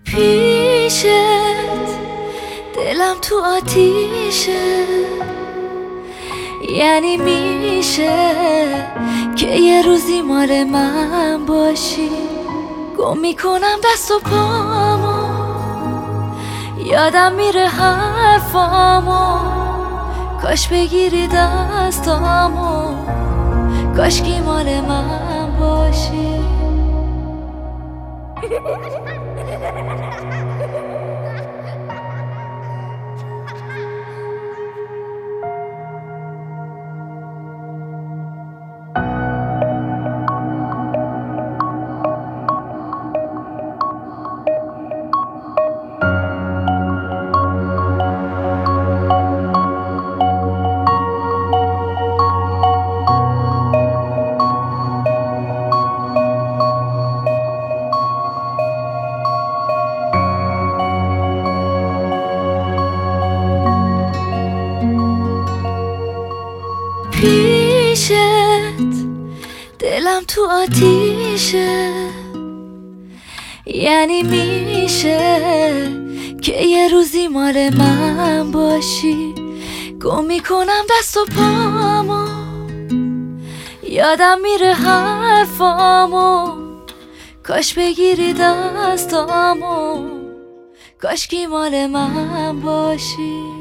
پیشت دلم تو آتیشه، یعنی میشه که یه روزی مال من باشی. گم میکنم دست و پامو، یادم میره حرفامو، کاش بگیری دستامو، کاشکی مال من باشی. پیشت دلم تو آتیشه، یعنی میشه که یه روزی مال من باشی. گم میکنم دست و پامو، یادم میره حرفامو، کاش بگیری دستامو، کاشکی مال من باشی.